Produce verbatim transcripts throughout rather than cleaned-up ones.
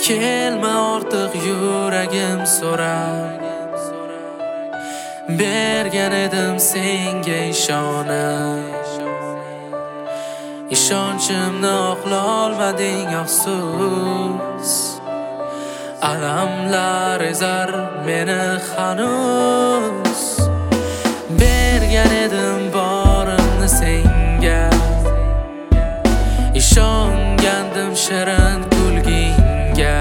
Kelma ortiq yuragim so'rab, bergan edim senga ishonib. Ishonchimni oqlolmading afsus, alamlar ezar meni hanuz. Bergan edim borimni senga, ishongandim shirin kulgingga.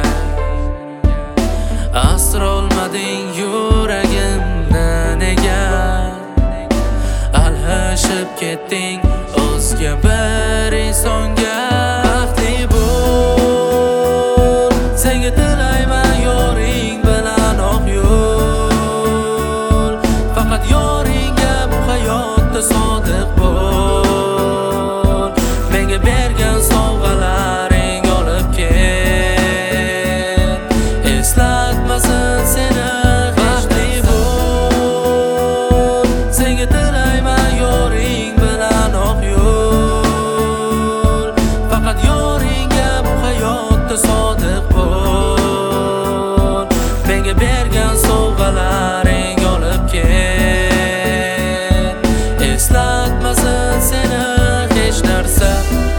Asrolmading yuragimni nega, alhashib ketding o'zga bir insonga. Baxtli bo'l, senga tilayman yoring bilan oq yo'l. Faqat yoringga bu hayotda sodiq bo'l. Menga bergan sovg'alaring olib ket, eslatmasin seni. Baxtli bo'l, senga tilayman yoring bilan oq yo'l. Faqat yoringga bu hayotda sodiq bo'l. Menga bergan sovg'alaring olib ket, eslatmasin seni hech narsa.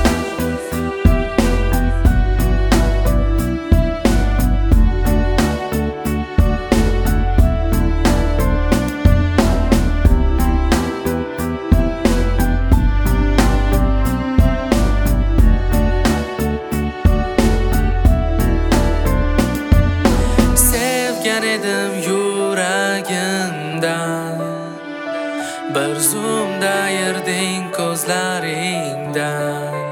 Sevgan edim yuragimdan, bir zumda ayırding ko'zlaringdan.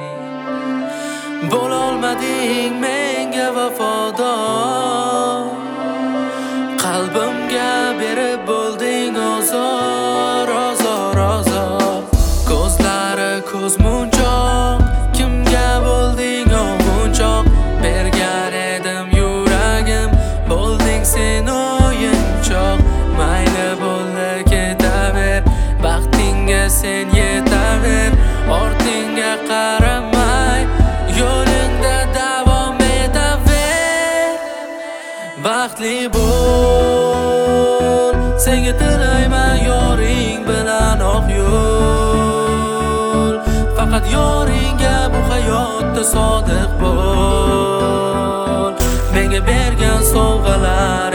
Bo'lolmading menga vafodor, qalbimga berib bo'lding ozor, ozor, ozor. Ko'zlari ko'zmunchoq, kimga bo'lding o'g'unchoq. Bergan edim yuragim, bo'lding sen o'yinchoq. Mayli bo'ldi ketaver, baxtingga sen yetaver. Ortingga qaramay, yo'lingda davom etaver. Baxtli bo'l, senga tilayman yoring bilan oq yo'l. Faqat yoringga bu hayotda sodiq bo'l. Menga bergan sovg'alar